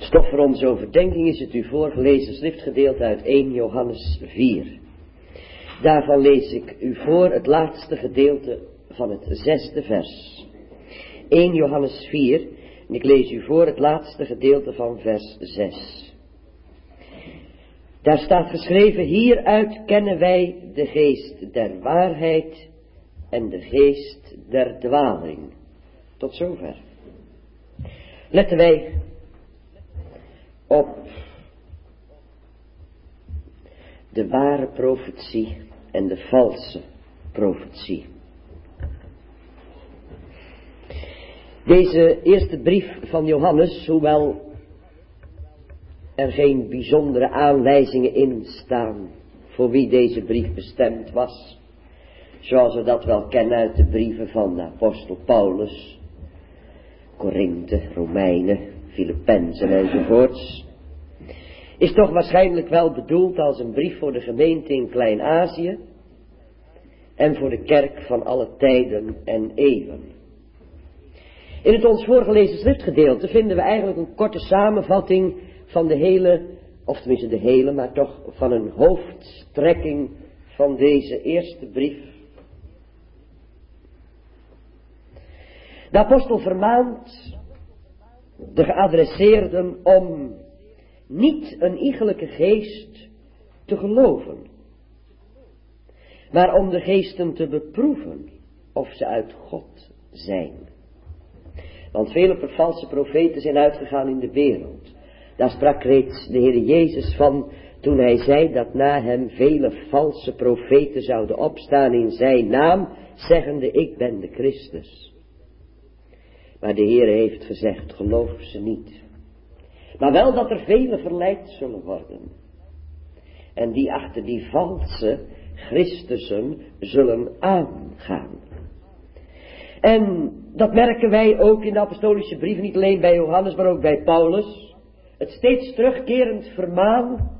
Stof voor onze overdenking is het u voorgelezen schriftgedeelte uit 1 Johannes 4. Daarvan lees ik u voor het laatste gedeelte van het 6e vers. 1 Johannes 4 en ik lees u voor het laatste gedeelte van vers 6. Daar staat geschreven: hieruit kennen wij de geest der waarheid en de geest der dwaling. Tot zover. Letten wij op de ware profetie en de valse profetie. Deze eerste brief van Johannes, hoewel er geen bijzondere aanwijzingen in staan voor wie deze brief bestemd was, zoals we dat wel kennen uit de brieven van de apostel Paulus, Korinthe, Romeinen, Filippenzen enzovoorts, is toch waarschijnlijk wel bedoeld als een brief voor de gemeente in Klein-Azië en voor de kerk van alle tijden en eeuwen. In het ons voorgelezen schriftgedeelte vinden we eigenlijk een korte samenvatting van de hele, of tenminste de hele, maar toch van een hoofdstrekking van deze eerste brief. De apostel vermaant de geadresseerden om niet een iegelijke geest te geloven, maar om de geesten te beproeven of ze uit God zijn. Want vele valse profeten zijn uitgegaan in de wereld. Daar sprak reeds de Heer Jezus van toen hij zei dat na hem vele valse profeten zouden opstaan in zijn naam, zeggende: ik ben de Christus. Maar de Heer heeft gezegd: geloof ze niet. Maar wel dat er vele verleid zullen worden. En die achter die valse Christussen zullen aangaan. En dat merken wij ook in de apostolische brieven, niet alleen bij Johannes, maar ook bij Paulus. Het steeds terugkerend vermaan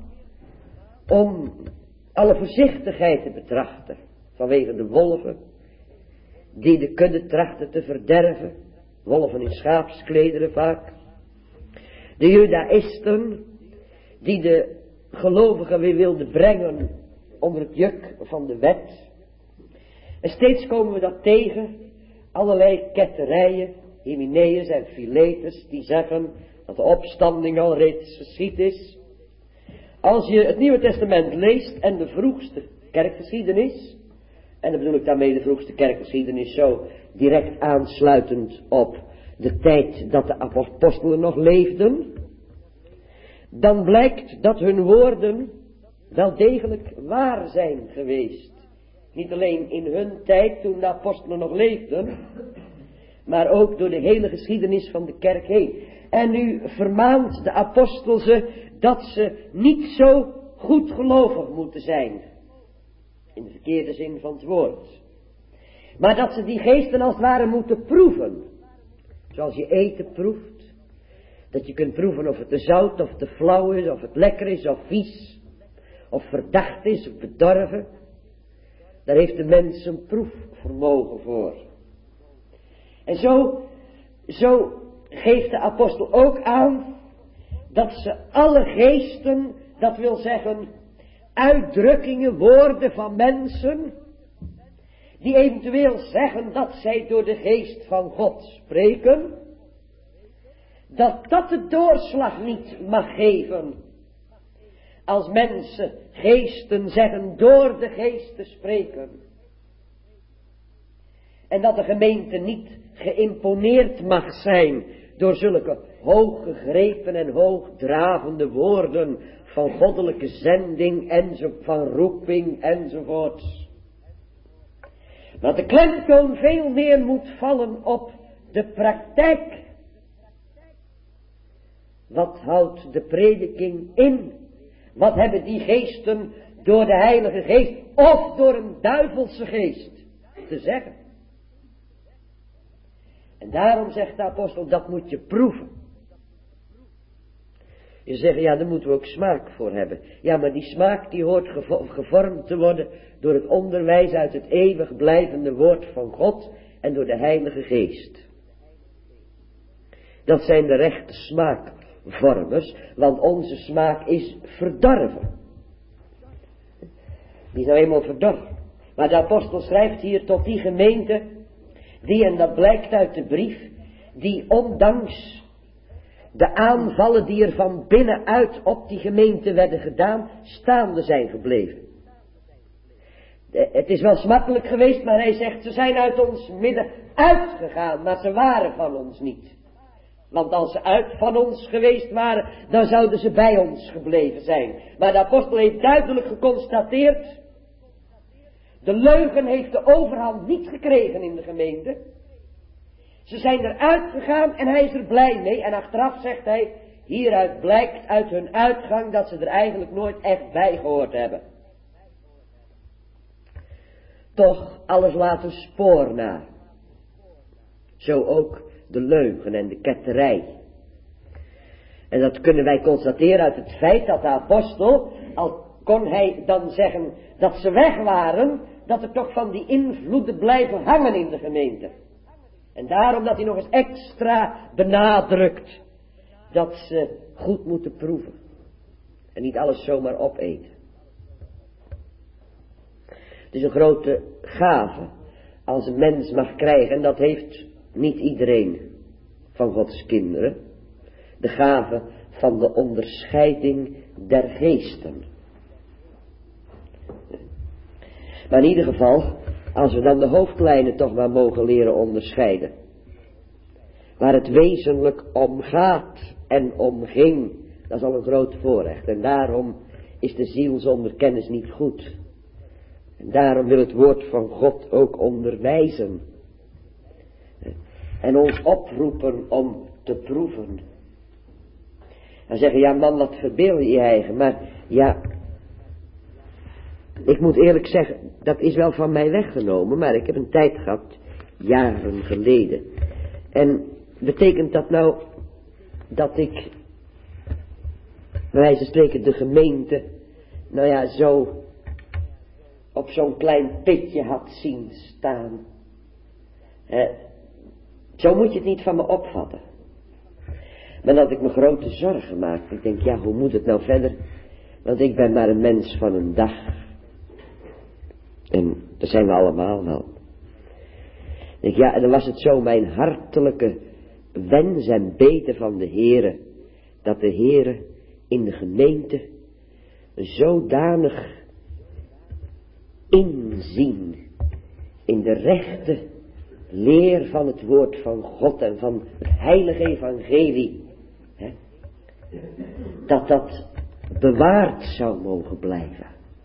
om alle voorzichtigheid te betrachten. Vanwege de wolven die de kudde trachten te verderven. Wolven in schaapsklederen vaak. De judaïsten die de gelovigen weer wilden brengen onder het juk van de wet. En steeds komen we dat tegen. Allerlei ketterijen, Hymenaeus en Philetus, die zeggen dat de opstanding al reeds geschied is. Als je het Nieuwe Testament leest en de vroegste kerkgeschiedenis, en dan bedoel ik daarmee de vroegste kerkgeschiedenis zo direct aansluitend op de tijd dat de apostelen nog leefden, dan blijkt dat hun woorden wel degelijk waar zijn geweest. Niet alleen in hun tijd toen de apostelen nog leefden, maar ook door de hele geschiedenis van de kerk heen. En nu vermaant de apostel ze dat ze niet zo goedgelovig moeten zijn. In de verkeerde zin van het woord. Maar dat ze die geesten als het ware moeten proeven. Zoals je eten proeft. Dat je kunt proeven of het te zout of te flauw is, of het lekker is of vies. Of verdacht is of bedorven. Daar heeft de mens een proefvermogen voor. En zo geeft de apostel ook aan dat ze alle geesten, dat wil zeggen uitdrukkingen, woorden van mensen, die eventueel zeggen dat zij door de geest van God spreken, dat dat de doorslag niet mag geven. Als mensen, geesten zeggen door de geest te spreken. En dat de gemeente niet geïmponeerd mag zijn door zulke hooggegrepen en hoogdravende woorden van goddelijke zending en van roeping enzovoorts. Maar de klemtoon veel meer moet vallen op de praktijk. Wat houdt de prediking in? Wat hebben die geesten door de Heilige Geest of door een duivelse geest te zeggen? En daarom zegt de apostel, dat moet je proeven. Je zegt, ja, daar moeten we ook smaak voor hebben. Ja, maar die smaak die hoort gevormd te worden door het onderwijs uit het eeuwig blijvende woord van God en door de Heilige Geest. Dat zijn de rechte smaken. smaakvormers, want onze smaak is verdorven. Die is nou eenmaal verdorven. Maar de apostel schrijft hier tot die gemeente, die, en dat blijkt uit de brief, die ondanks de aanvallen die er van binnenuit op die gemeente werden gedaan, staande zijn gebleven. Het is wel smartelijk geweest, maar hij zegt, ze zijn uit ons midden uitgegaan, maar ze waren van ons niet. Want als ze uit van ons geweest waren, dan zouden ze bij ons gebleven zijn. Maar de apostel heeft duidelijk geconstateerd, de leugen heeft de overhand niet gekregen in de gemeente. Ze zijn eruit gegaan en hij is er blij mee. En achteraf zegt hij, hieruit blijkt uit hun uitgang dat ze er eigenlijk nooit echt bij gehoord hebben. Toch, alles laat een spoor na. Zo ook de leugen en de ketterij. En dat kunnen wij constateren uit het feit dat de apostel, al kon hij dan zeggen dat ze weg waren, dat er toch van die invloeden blijven hangen in de gemeente. En daarom dat hij nog eens extra benadrukt dat ze goed moeten proeven. En niet alles zomaar opeten. Het is een grote gave als een mens mag krijgen, en dat heeft niet iedereen van Gods kinderen, de gave van de onderscheiding der geesten. Maar in ieder geval, als we dan de hoofdlijnen toch maar mogen leren onderscheiden, waar het wezenlijk om gaat en om ging, dat is al een groot voorrecht. En daarom is de ziel zonder kennis niet goed. En daarom wil het woord van God ook onderwijzen. En ons oproepen om te proeven. En zeggen, ja man, wat verbeel je eigen. Maar ja, ik moet eerlijk zeggen, dat is wel van mij weggenomen. Maar ik heb een tijd gehad, jaren geleden. En betekent dat nou dat ik, bij wijze van spreken, de gemeente, nou ja, zo op zo'n klein pitje had zien staan. Zo moet je het niet van me opvatten. Maar dat ik me grote zorgen maakte. Ik denk, ja, hoe moet het nou verder? Want ik ben maar een mens van een dag. En dat zijn we allemaal wel. Ik denk, ja, en dan was het zo mijn hartelijke wens en bede van de Heere, dat de Heere in de gemeente zodanig inzien in de rechte leer van het woord van God en van het heilige evangelie, dat dat bewaard zou mogen blijven.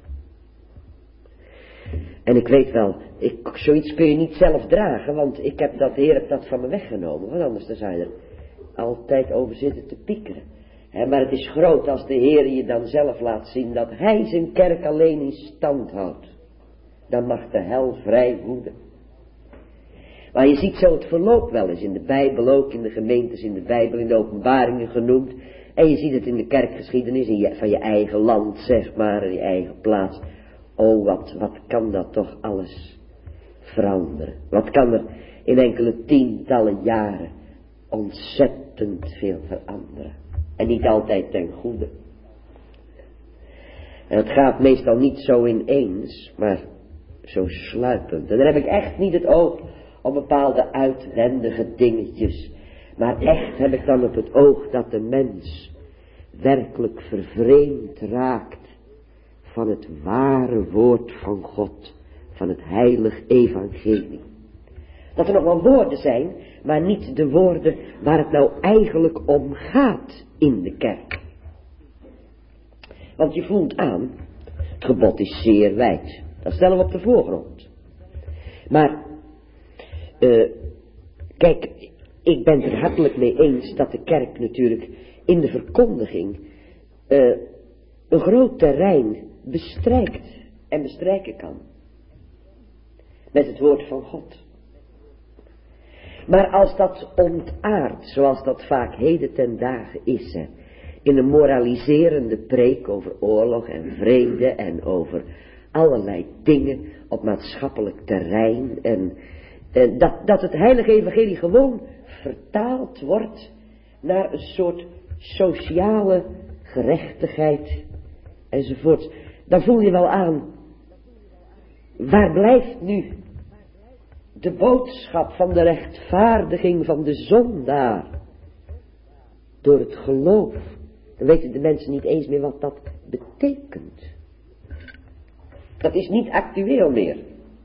En ik weet wel, zoiets kun je niet zelf dragen, want ik heb dat, de Heer heeft dat van me weggenomen, want anders dan zou je er altijd over zitten te piekeren. Maar het is groot als de Heer je dan zelf laat zien dat Hij zijn kerk alleen in stand houdt. Dan mag de hel vrij woeden. Maar je ziet zo het verloop wel eens in de Bijbel, ook in de gemeentes in de Bijbel, in de openbaringen genoemd. En je ziet het in de kerkgeschiedenis van je eigen land, zeg maar, je eigen plaats. Oh, wat kan dat toch alles veranderen. Wat kan er in enkele tientallen jaren ontzettend veel veranderen. En niet altijd ten goede. En het gaat meestal niet zo ineens, maar zo sluipend. En dan heb ik echt niet het oog op bepaalde uitwendige dingetjes. Maar echt heb ik dan op het oog dat de mens werkelijk vervreemd raakt van het ware woord van God, van het heilig evangelie. Dat er nog wel woorden zijn, maar niet de woorden waar het nou eigenlijk om gaat in de kerk. Want je voelt aan, het gebod is zeer wijd. Dat stellen we op de voorgrond. Maar, kijk, ik ben het er hartelijk mee eens dat de kerk natuurlijk in de verkondiging een groot terrein bestrijkt en bestrijken kan. Met het woord van God. Maar als dat ontaardt, zoals dat vaak heden ten dagen is, in een moraliserende preek over oorlog en vrede en over allerlei dingen op maatschappelijk terrein, en dat het heilige evangelie gewoon vertaald wordt naar een soort sociale gerechtigheid enzovoort. Dan voel je wel aan, waar blijft nu de boodschap van de rechtvaardiging van de zondaar door het geloof? Dan weten de mensen niet eens meer wat dat betekent. Dat is niet actueel meer.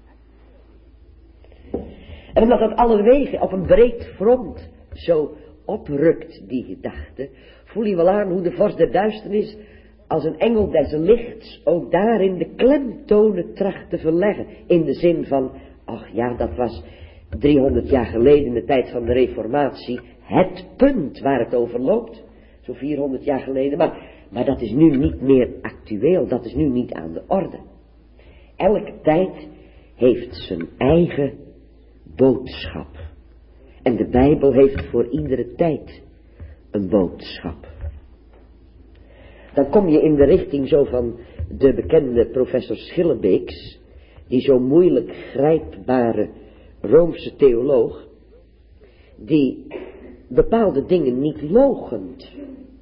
En omdat dat allerwege op een breed front zo oprukt, die gedachte, voel je wel aan hoe de vorst der duisternis als een engel des lichts ook daarin de klemtonen tracht te verleggen. In de zin van, ach ja, dat was 300 jaar geleden in de tijd van de Reformatie het punt waar het over loopt. Zo 400 jaar geleden, maar dat is nu niet meer actueel, dat is nu niet aan de orde. Elke tijd heeft zijn eigen boodschap. En de Bijbel heeft voor iedere tijd een boodschap. Dan kom je in de richting zo van de bekende professor Schillebeeks, die zo moeilijk grijpbare Roomse theoloog, die bepaalde dingen niet loochent.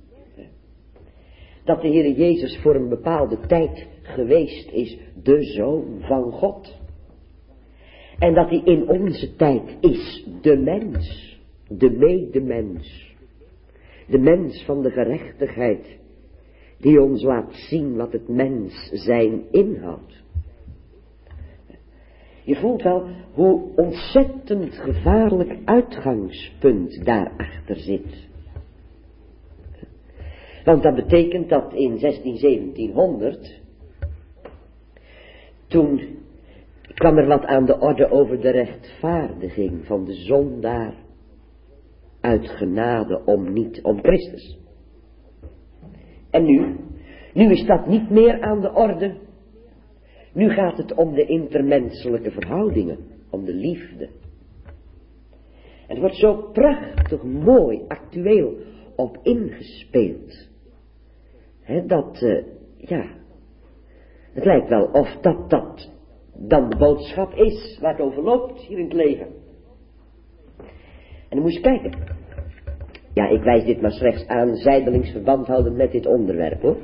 Dat de Heere Jezus voor een bepaalde tijd geweest is de Zoon van God. En dat hij in onze tijd is de mens, de medemens, de mens van de gerechtigheid, die ons laat zien wat het mens zijn inhoudt. Je voelt wel hoe ontzettend gevaarlijk uitgangspunt daarachter zit. Want dat betekent dat in 1700, toen kwam er wat aan de orde over de rechtvaardiging van de zondaar uit genade om Christus. En nu is dat niet meer aan de orde. Nu gaat het om de intermenselijke verhoudingen, om de liefde. En het wordt zo prachtig mooi, actueel op ingespeeld. Het lijkt wel of dat dan de boodschap is waar het over loopt hier in het leven. En dan moet je kijken. Ja, ik wijs dit maar slechts aan, zijdelings verband houden met dit onderwerp, hoor.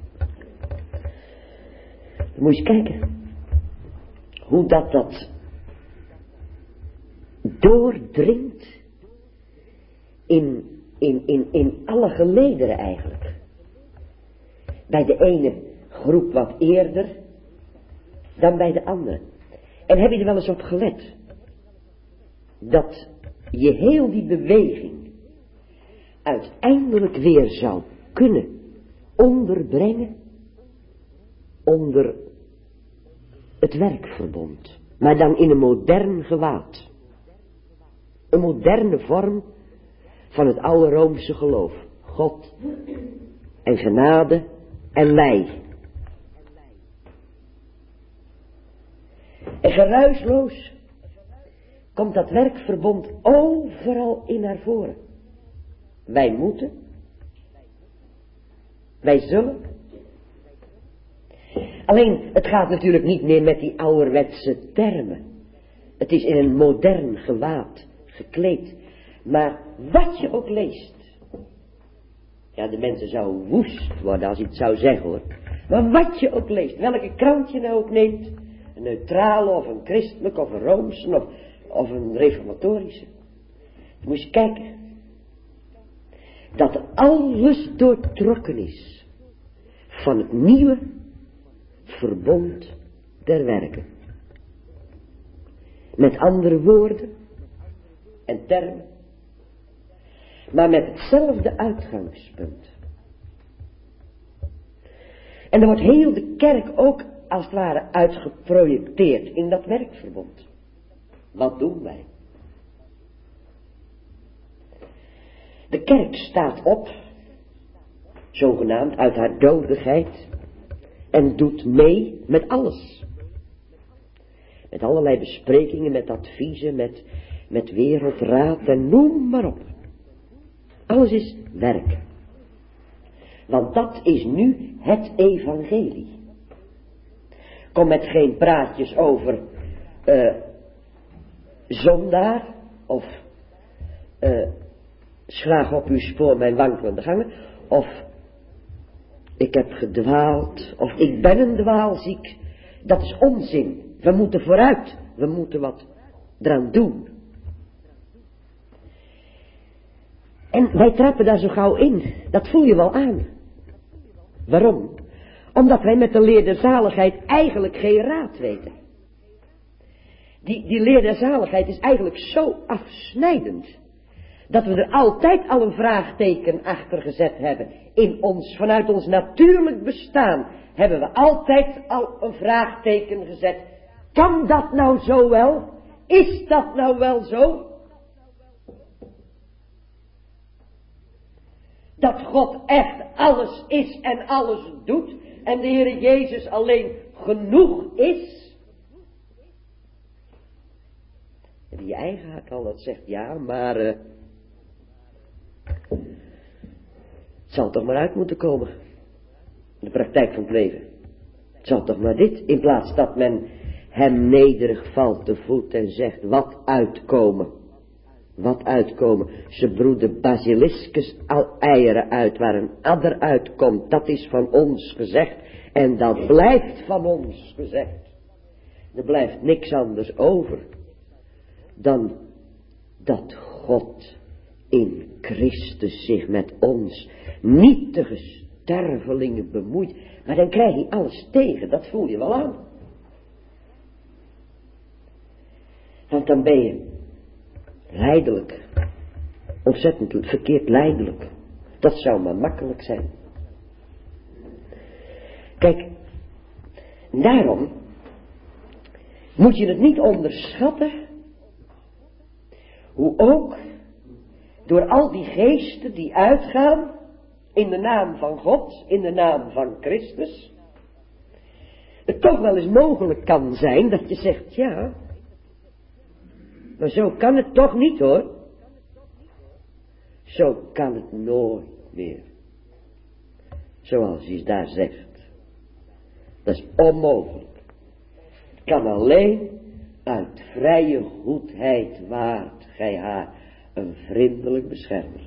Dan moet je kijken hoe dat doordringt in alle gelederen eigenlijk. Bij de ene groep wat eerder dan bij de andere. En heb je er wel eens op gelet dat je heel die beweging uiteindelijk weer zou kunnen onderbrengen onder het werkverbond, maar dan in een modern gewaad. Een moderne vorm van het oude Roomse geloof. God en genade en wij. En geruisloos komt dat werkverbond overal in naar voren. Wij moeten. Wij zullen. Alleen, het gaat natuurlijk niet meer met die ouderwetse termen. Het is in een modern gewaad gekleed. Maar wat je ook leest. Ja, de mensen zouden woest worden als je het zou zeggen, hoor. Maar wat je ook leest, welke krant je nou ook neemt. Een neutrale of een christelijke of een roomse of een reformatorische. Dan moet je kijken. Dat alles doortrokken is van het nieuwe verbond der werken. Met andere woorden en termen, maar met hetzelfde uitgangspunt. En dan wordt heel de kerk ook als het ware uitgeprojecteerd in dat werkverbond. Wat doen wij? De kerk staat op, zogenaamd uit haar dodigheid, en doet mee met alles. Met allerlei besprekingen, met adviezen, met wereldraad en noem maar op. Alles is werk. Want dat is nu het evangelie. Kom met geen praatjes over zondaar of graag op uw spoor mijn wankelende gangen. Of ik heb gedwaald. Of ik ben een dwaalziek. Dat is onzin. We moeten vooruit. We moeten wat eraan doen. En wij trappen daar zo gauw in. Dat voel je wel aan. Waarom? Omdat wij met de leer der zaligheid eigenlijk geen raad weten. Die leer der zaligheid is eigenlijk zo afsnijdend. Dat we er altijd al een vraagteken achter gezet hebben. Vanuit ons natuurlijk bestaan hebben we altijd al een vraagteken gezet. Kan dat nou zo wel? Is dat nou wel zo? Dat God echt alles is en alles doet. En de Heer Jezus alleen genoeg is. En die eigen hart al dat zegt, ja, maar het zal toch maar uit moeten komen. De praktijk van het leven. Het zal toch maar dit, in plaats dat men hem nederig valt te voet en zegt, wat uitkomen. Wat uitkomen. Ze broeden basiliscus eieren uit, waar een adder uitkomt. Dat is van ons gezegd. En dat blijft van ons gezegd. Er blijft niks anders over. Dan dat God in Christus zich met ons nietige stervelingen bemoeit. Maar dan krijg je alles tegen, dat voel je wel aan. Want dan ben je lijdelijk. Ontzettend verkeerd lijdelijk. Dat zou maar makkelijk zijn. Kijk, daarom moet je het niet onderschatten, hoe ook door al die geesten die uitgaan in de naam van God, in de naam van Christus, het toch wel eens mogelijk kan zijn dat je zegt, ja, maar zo kan het toch niet hoor. Zo kan het nooit meer. Zoals hij daar zegt. Dat is onmogelijk. Het kan alleen uit vrije goedheid waard gij haar een vriendelijk beschermer.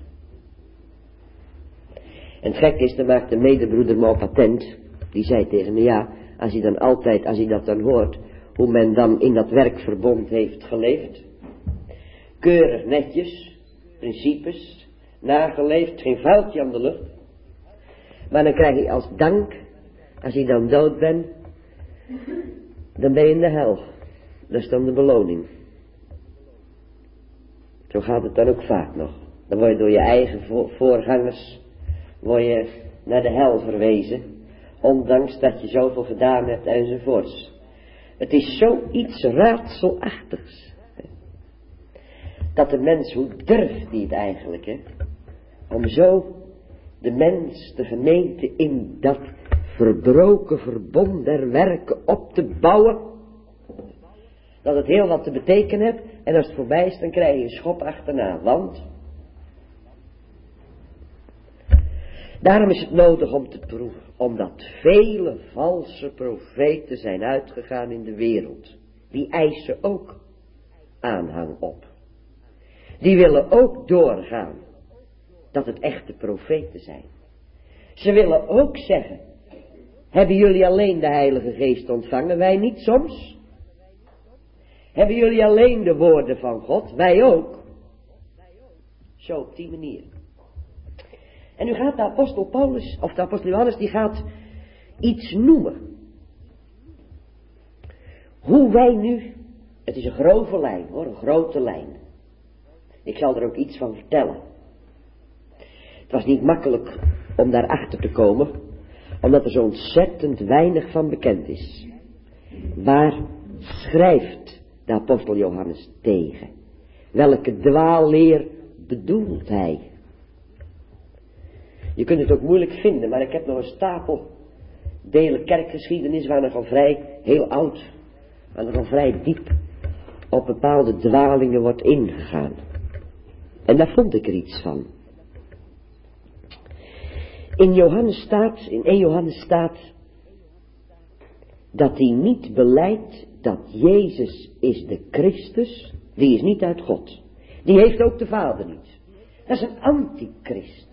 En het gek is, dan maakt de medebroeder me op attent. Die zei tegen me, ja, als hij dat dan hoort, hoe men dan in dat werkverbond heeft geleefd. Keurig netjes, principes, nageleefd, geen vuiltje aan de lucht. Maar dan krijg je als dank, als je dan dood bent, dan ben je in de hel. Dat is dan de beloning. Zo gaat het dan ook vaak nog. Dan word je door je eigen voorgangers, word je naar de hel verwezen, ondanks dat je zoveel gedaan hebt enzovoorts. Het is zoiets raadselachtigs. Dat de mens, hoe durft die het eigenlijk, hè? Om zo de mens, de gemeente in dat verbroken verbond der werken op te bouwen. Dat het heel wat te betekenen heeft. En als het voorbij is, dan krijg je een schop achterna. Want daarom is het nodig om te proeven. Omdat vele valse profeten zijn uitgegaan in de wereld. Die eisen ook aanhang op. Die willen ook doorgaan dat het echte profeten zijn. Ze willen ook zeggen, hebben jullie alleen de Heilige Geest ontvangen, wij niet soms? Hebben jullie alleen de woorden van God, wij ook? Zo op die manier. En nu gaat de apostel Paulus, of de apostel Johannes, die gaat iets noemen. Hoe wij nu, het is een grove lijn hoor, een grote lijn. Ik zal er ook iets van vertellen. Het was niet makkelijk om daarachter te komen, omdat er zo ontzettend weinig van bekend is. Waar schrijft de apostel Johannes tegen? Welke dwaalleer bedoelt hij? Je kunt het ook moeilijk vinden, maar ik heb nog een stapel delen kerkgeschiedenis waar nogal vrij, heel oud, waar nogal vrij diep op bepaalde dwalingen wordt ingegaan. En daar vond ik er iets van. In 1 Johannes staat dat hij niet belijdt dat Jezus is de Christus, die is niet uit God. Die heeft ook de Vader niet. Dat is een antichrist.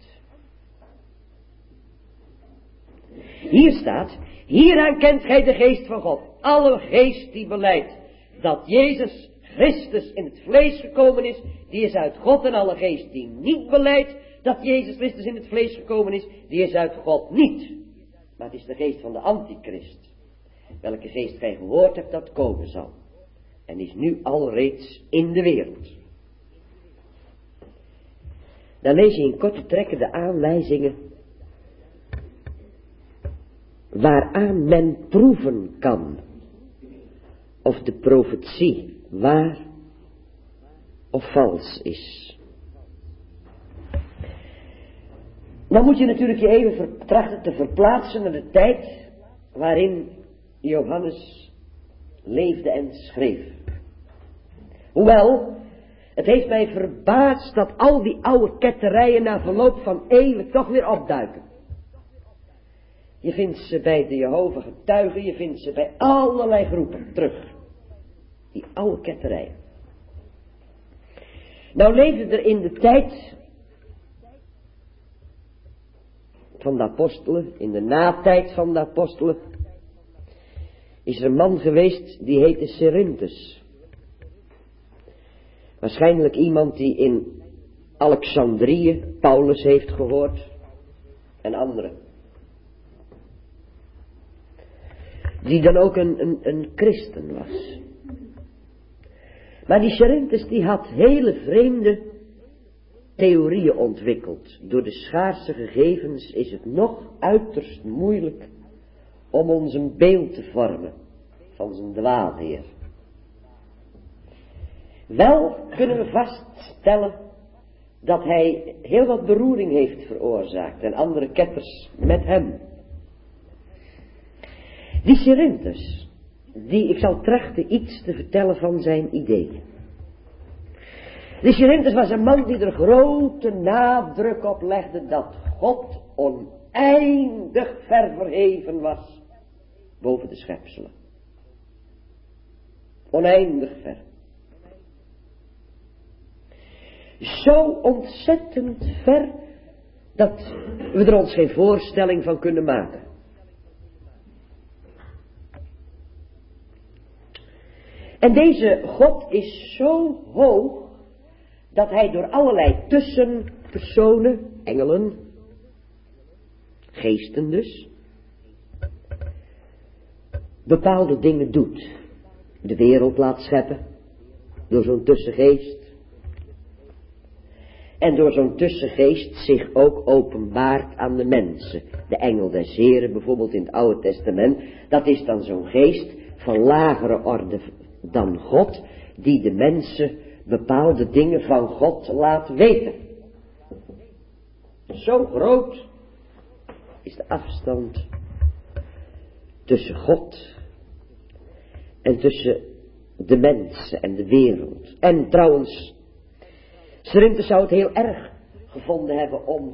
Hier staat, hieraan kent gij de geest van God. Alle geest die belijdt dat Jezus Christus in het vlees gekomen is, die is uit God. En alle geest die niet belijdt dat Jezus Christus in het vlees gekomen is, die is uit God niet. Maar het is de geest van de antichrist. Welke geest gij gehoord hebt dat komen zal. En is nu alreeds in de wereld. Dan lees je in korte trekken de aanwijzingen waaraan men proeven kan of de profetie waar of vals is. Dan moet je natuurlijk je even trachten te verplaatsen naar de tijd waarin Johannes leefde en schreef. Hoewel, het heeft mij verbaasd dat al die oude ketterijen na verloop van eeuwen toch weer opduiken. Je vindt ze bij de Jehovah getuigen, je vindt ze bij allerlei groepen terug. Die oude ketterijen. Nou leefde er in de tijd van de apostelen, in de natijd van de apostelen, is er een man geweest die heette Cerinthus. Waarschijnlijk iemand die in Alexandrië Paulus heeft gehoord en anderen. Die dan ook een christen was. Maar die Cerinthus die had hele vreemde theorieën ontwikkeld. Door de schaarse gegevens is het nog uiterst moeilijk om ons een beeld te vormen van zijn dwaalleer. Wel kunnen we vaststellen dat hij heel wat beroering heeft veroorzaakt en andere ketters met hem. Die Cerinthus, ik zal trachten iets te vertellen van zijn ideeën. Die Cerinthus was een man die er grote nadruk op legde dat God oneindig ver verheven was boven de schepselen. Oneindig ver. Zo ontzettend ver dat we er ons geen voorstelling van kunnen maken. En deze God is zo hoog dat hij door allerlei tussenpersonen, engelen, geesten dus, bepaalde dingen doet. De wereld laat scheppen door zo'n tussengeest. En door zo'n tussengeest zich ook openbaart aan de mensen. De engel des Heren bijvoorbeeld in het Oude Testament. Dat is dan zo'n geest van lagere orde dan God. Die de mensen bepaalde dingen van God laat weten. Zo groot is de afstand tussen God en tussen de mensen en de wereld. En trouwens, Cerinthus zou het heel erg gevonden hebben om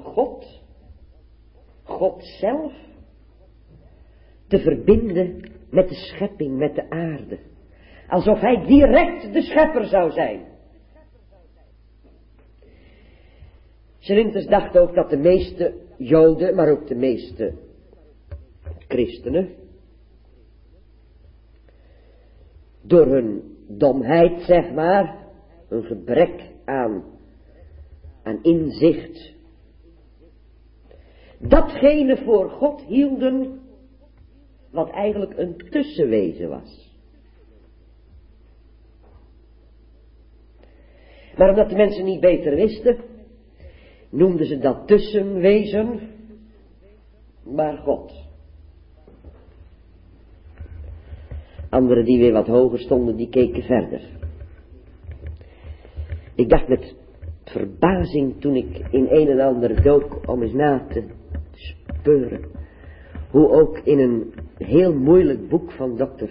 God zelf, te verbinden met de schepping, met de aarde. Alsof hij direct de schepper zou zijn. Cerinthus dacht ook dat de meeste Joden, maar ook de meeste christenen, door hun domheid, zeg maar, een gebrek aan inzicht, datgene voor God hielden wat eigenlijk een tussenwezen was. Maar omdat de mensen niet beter wisten, noemden ze dat tussenwezen maar God. Anderen die weer wat hoger stonden, die keken verder. Ik dacht met verbazing toen ik in een en ander dook om eens na te speuren, hoe ook in een heel moeilijk boek van dokter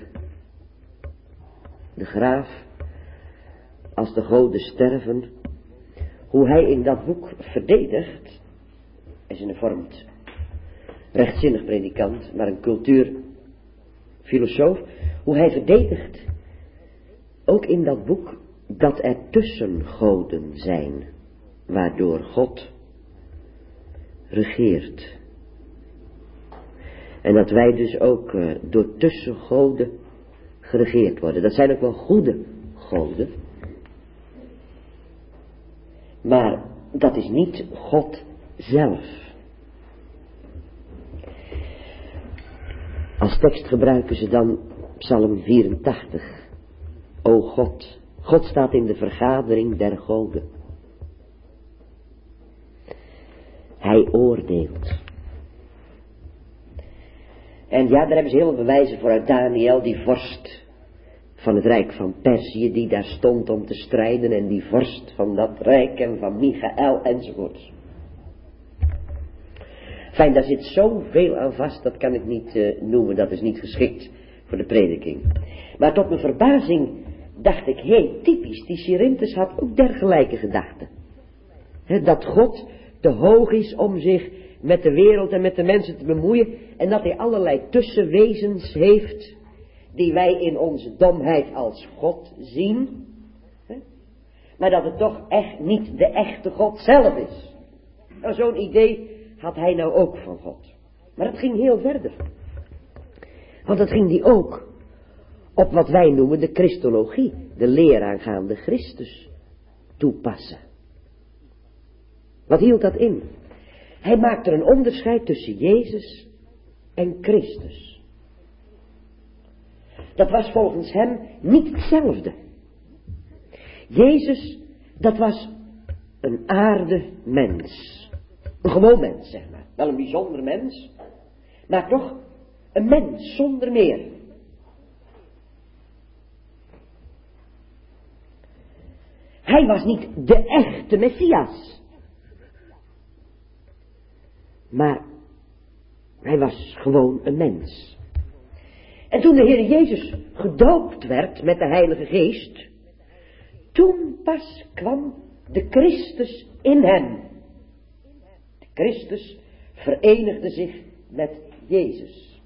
de Graaf, Als de goden sterven, hoe hij in dat boek verdedigt, hij is een vormt rechtzinnig predikant, maar een cultuurfilosoof, hoe hij verdedigt, ook in dat boek, dat er tussengoden zijn. waardoor God regeert. En dat wij dus ook door tussengoden geregeerd worden. Dat zijn ook wel goede goden. Maar dat is niet God zelf. Als tekst gebruiken ze dan Psalm 84. O God, God staat in de vergadering der goden. Hij oordeelt. En ja, daar hebben ze heel veel bewijzen voor uit Daniel, die vorst van het rijk van Perzië, die daar stond om te strijden, en die vorst van dat rijk en van Michaël enzovoort. Fijn, daar zit zoveel aan vast, dat kan ik niet noemen, dat is niet geschikt voor de prediking. Maar tot mijn verbazing dacht ik, typisch, die Cerinthus had ook dergelijke gedachten. Dat God te hoog is om zich met de wereld en met de mensen te bemoeien, en dat hij allerlei tussenwezens heeft, die wij in onze domheid als God zien, maar dat het toch echt niet de echte God zelf is. Nou, zo'n idee had hij nou ook van God. Maar het ging heel verder. Want dat ging die ook op wat wij noemen de Christologie, de leer aangaande Christus, toepassen. Wat hield dat in? Hij maakte een onderscheid tussen Jezus en Christus. Dat was volgens hem niet hetzelfde. Jezus, dat was een aardemens. Een gewoon mens, zeg maar. Wel een bijzonder mens, maar toch een mens zonder meer. Hij was niet de echte Messias. Maar hij was gewoon een mens. En toen de Heer Jezus gedoopt werd met de Heilige Geest, toen pas kwam de Christus in hem. De Christus verenigde zich met Jezus.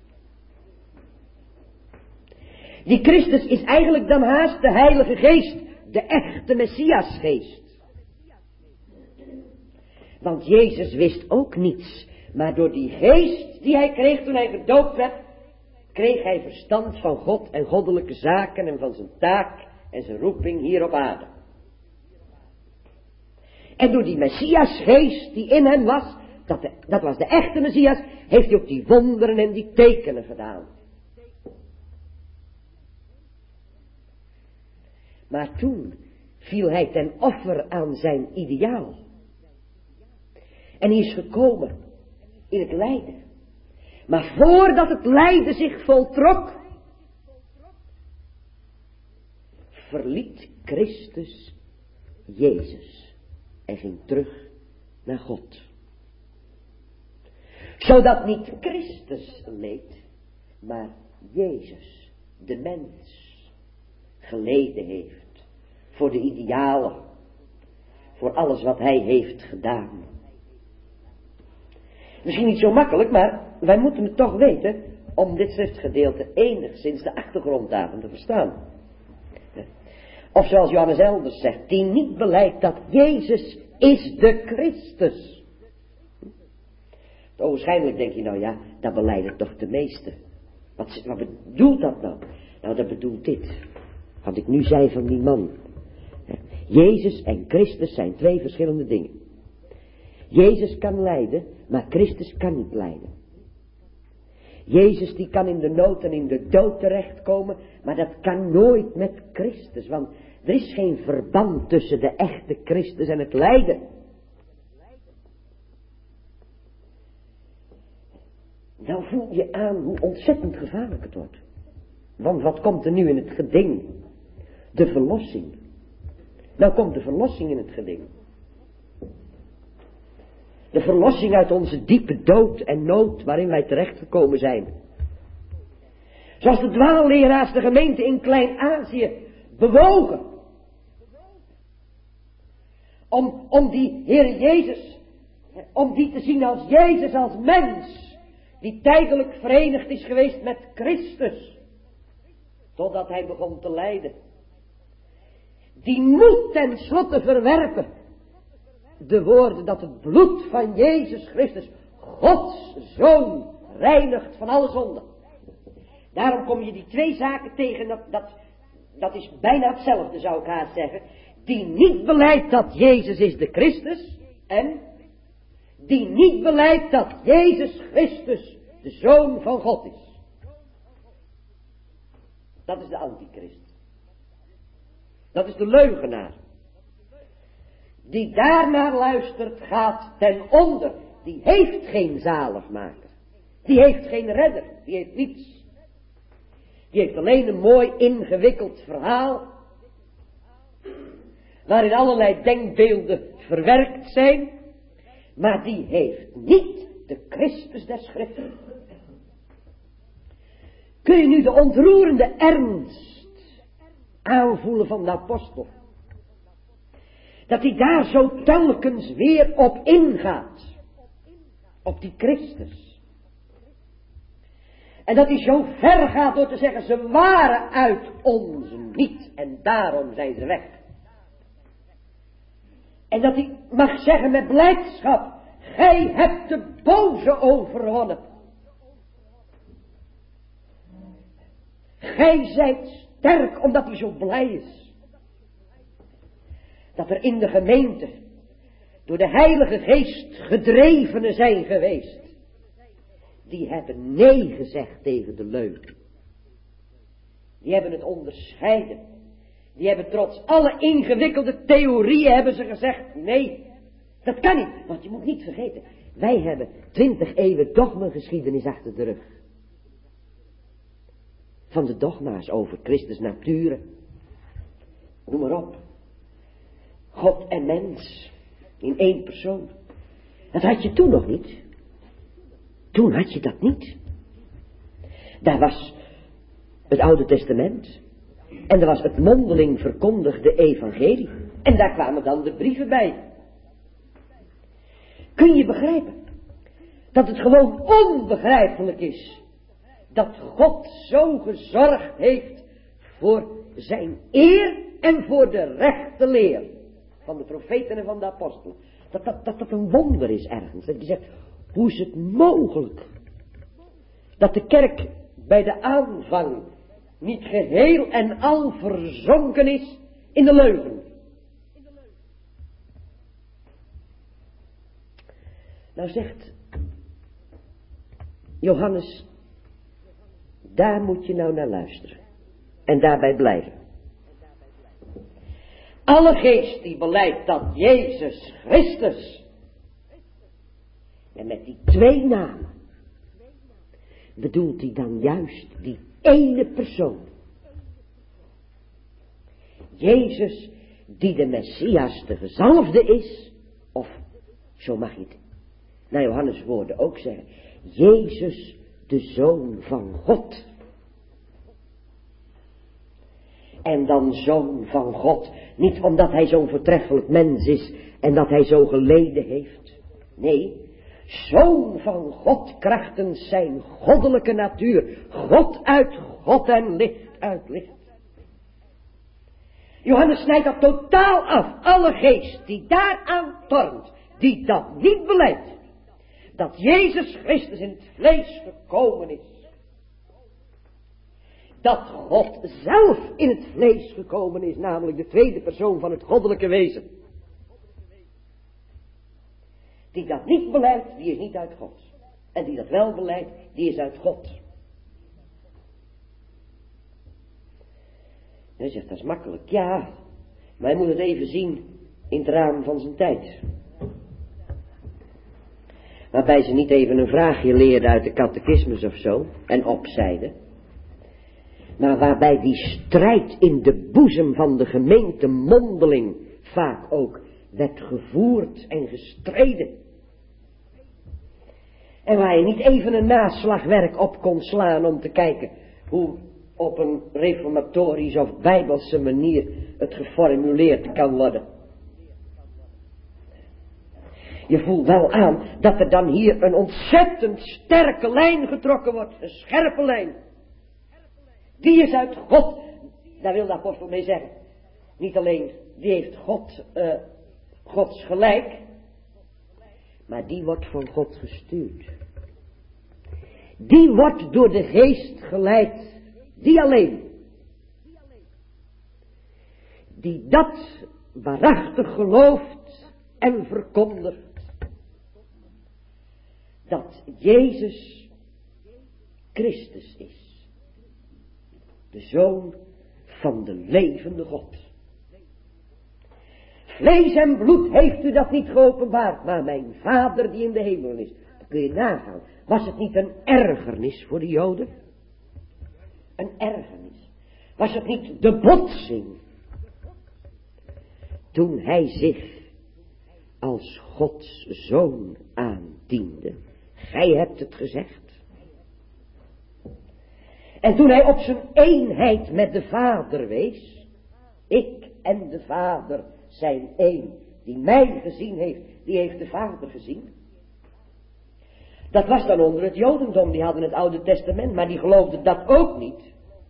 Die Christus is eigenlijk dan haast de Heilige Geest, de echte Messiasgeest. Want Jezus wist ook niets, maar door die geest die hij kreeg toen hij gedoopt werd, kreeg hij verstand van God en goddelijke zaken en van zijn taak en zijn roeping hier op aarde. En door die Messiasgeest die in hem was, dat was de echte Messias, heeft hij ook die wonderen en die tekenen gedaan. Maar toen viel hij ten offer aan zijn ideaal. En hij is gekomen in het lijden. Maar voordat het lijden zich voltrok, verliet Christus Jezus en ging terug naar God. Zodat niet Christus leed, maar Jezus, de mens, geleden heeft voor de idealen, voor alles wat hij heeft gedaan. Misschien niet zo makkelijk, maar wij moeten het toch weten om dit schriftgedeelte enigszins de achtergrond daarvan te verstaan. Of zoals Johannes elders zegt, die niet belijdt dat Jezus is de Christus. Waarschijnlijk denk je, nou ja, dat belijden toch de meesten. Wat bedoelt dat nou? Nou, dat bedoelt dit. Wat ik nu zei van die man. Jezus en Christus zijn twee verschillende dingen. Jezus kan lijden, maar Christus kan niet lijden. Jezus die kan in de nood en in de dood terechtkomen, maar dat kan nooit met Christus, want er is geen verband tussen de echte Christus en het lijden. Nou voel je aan hoe ontzettend gevaarlijk het wordt. Want wat komt er nu in het geding? De verlossing. Nou komt de verlossing in het geding. De verlossing uit onze diepe dood en nood waarin wij terechtgekomen zijn. Zoals de dwaalleraars de gemeente in Klein-Azië bewogen. Om die Heer Jezus, om die te zien als Jezus, als mens. Die tijdelijk verenigd is geweest met Christus. Totdat hij begon te lijden. Die moet ten slotte verwerpen. de woorden dat het bloed van Jezus Christus, Gods Zoon, reinigt van alle zonde. Daarom kom je die twee zaken tegen, dat is bijna hetzelfde, zou ik haast zeggen. Die niet belijdt dat Jezus is de Christus en die niet belijdt dat Jezus Christus de Zoon van God is. Dat is de antichrist. Dat is de leugenaar. Die daarnaar luistert gaat ten onder. Die heeft geen zaligmaker. Die heeft geen redder. Die heeft niets. Die heeft alleen een mooi ingewikkeld verhaal. Waarin allerlei denkbeelden verwerkt zijn. Maar die heeft niet de Christus der Schriften. Kun je nu de ontroerende ernst aanvoelen van de apostel? Dat hij daar zo telkens weer op ingaat. Op die Christus. En dat hij zo ver gaat door te zeggen, ze waren uit ons niet en daarom zijn ze weg. En dat hij mag zeggen met blijdschap, gij hebt de boze overwonnen. Gij zijt sterk omdat hij zo blij is. Dat er in de gemeente door de Heilige Geest gedrevenen zijn geweest. Die hebben nee gezegd tegen de leugen. Die hebben het onderscheiden. Die hebben trots alle ingewikkelde theorieën hebben ze gezegd, nee, dat kan niet. Want je moet niet vergeten, wij hebben 20 eeuwen dogmageschiedenis achter de rug. Van de dogma's over Christus nature. Noem maar op. God en mens. In één persoon. Dat had je toen nog niet. Toen had je dat niet. Daar was het Oude Testament. En er was het mondeling verkondigde evangelie. En daar kwamen dan de brieven bij. Kun je begrijpen? Dat het gewoon onbegrijpelijk is. Dat God zo gezorgd heeft voor zijn eer en voor de rechte leer. Van de profeten en van de apostelen. Dat een wonder is ergens. Dat je zegt, hoe is het mogelijk? Dat de kerk bij de aanvang niet geheel en al verzonken is in de leugen. Nou zegt Johannes, daar moet je nou naar luisteren. En daarbij blijven. Alle geest die belijdt dat Jezus Christus, en met die twee namen, bedoelt hij dan juist die ene persoon. Jezus die de Messias de gezalfde is, of zo mag je het naar Johannes woorden ook zeggen, Jezus de Zoon van God. En dan Zoon van God, niet omdat hij zo'n voortreffelijk mens is en dat hij zo geleden heeft. Nee, Zoon van God krachtens zijn goddelijke natuur. God uit God en licht uit licht. Johannes snijdt dat totaal af. Alle geest die daaraan tornt, die dat niet belijdt. Dat Jezus Christus in het vlees gekomen is. Dat God zelf in het vlees gekomen is, namelijk de tweede persoon van het goddelijke wezen. Die dat niet belijdt, die is niet uit God. En die dat wel belijdt, die is uit God. Hij zegt, dat is makkelijk. Ja, maar hij moet het even zien in het raam van zijn tijd. Waarbij ze niet even een vraagje leerden uit de catechismus of zo, en opzeiden. Maar waarbij die strijd in de boezem van de gemeente mondeling vaak ook werd gevoerd en gestreden. En waar je niet even een naslagwerk op kon slaan om te kijken hoe op een reformatorische of bijbelse manier het geformuleerd kan worden. Je voelt wel aan dat er dan hier een ontzettend sterke lijn getrokken wordt, een scherpe lijn. Die is uit God, daar wil de apostel mee zeggen. Niet alleen, die heeft Gods gelijk, Maar die wordt van God gestuurd. Die wordt door de geest geleid. Die alleen. Die dat waarachtig gelooft en verkondigt. Dat Jezus Christus is. De Zoon van de levende God. Vlees en bloed heeft u dat niet geopenbaard, maar mijn Vader die in de hemel is. Dat kun je nagaan. Was het niet een ergernis voor de Joden? Een ergernis. Was het niet de botsing? Toen hij zich als Gods Zoon aandiende. Gij hebt het gezegd. En toen hij op zijn eenheid met de Vader wees. Ik en de Vader zijn één. Die mij gezien heeft, die heeft de Vader gezien. Dat was dan onder het Jodendom, die hadden het Oude Testament, maar die geloofden dat ook niet.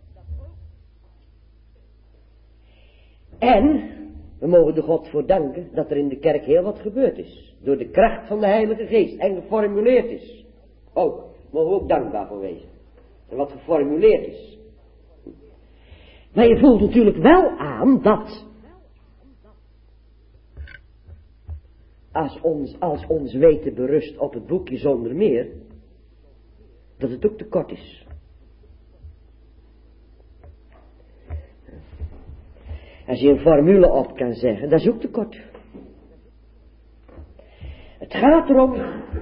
En we mogen de God voor danken dat er in de kerk heel wat gebeurd is. Door de kracht van de Heilige Geest en geformuleerd is. Ook, mogen we ook dankbaar voor wezen. En wat geformuleerd is. Maar je voelt natuurlijk wel aan dat als ons weten berust op het boekje zonder meer, dat het ook te kort is. Als je een formule op kan zeggen, dat is ook te kort. Het gaat erom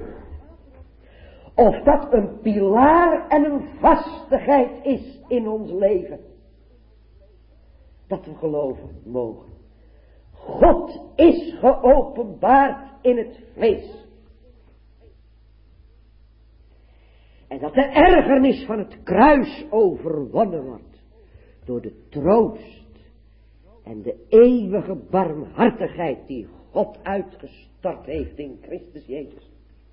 of dat een pilaar en een vastigheid is in ons leven. Dat we geloven mogen. God is geopenbaard in het vlees. En dat de ergernis van het kruis overwonnen wordt door de troost en de eeuwige barmhartigheid die God uitgestort heeft in Christus Jezus.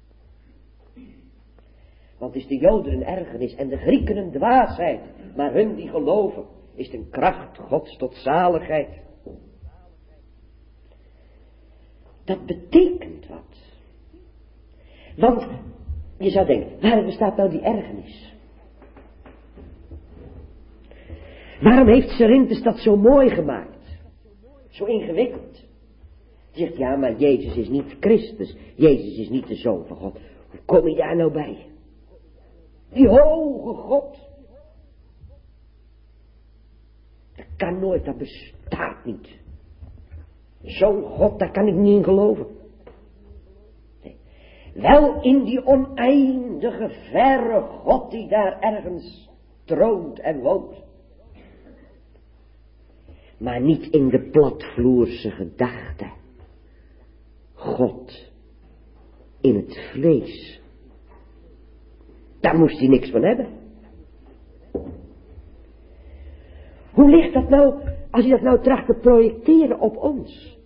Want is de Joden een ergernis en de Grieken een dwaasheid, maar hun die geloven is een kracht Gods tot zaligheid. Dat betekent wat. Want je zou denken, waarom bestaat nou die ergernis? Waarom heeft Cerinthus dat zo mooi gemaakt? Zo ingewikkeld. Je zegt, ja, maar Jezus is niet Christus. Jezus is niet de Zoon van God. Hoe kom je daar nou bij? Die hoge God. Dat kan nooit, dat bestaat niet. Zo'n God, daar kan ik niet in geloven. Nee. Wel in die oneindige verre God die daar ergens troont en woont. Maar niet in de platvloerse gedachte. God in het vlees. Daar moest hij niks van hebben. Hoe ligt dat nou, als je dat nou tracht te projecteren op ons?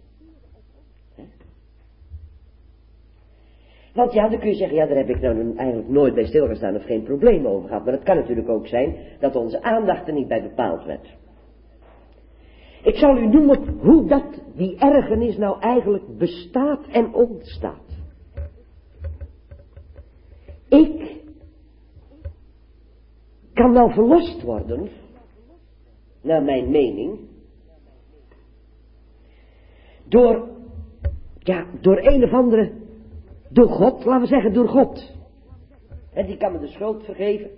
Want ja, dan kun je zeggen, ja, daar heb ik nou eigenlijk nooit bij stilgestaan of geen probleem over gehad. Maar het kan natuurlijk ook zijn dat onze aandacht er niet bij bepaald werd. Ik zal u noemen hoe die ergernis nou eigenlijk bestaat en ontstaat. Ik kan wel verlost worden, naar mijn mening, door een of andere, door God, laten we zeggen door God. En die kan me de schuld vergeven.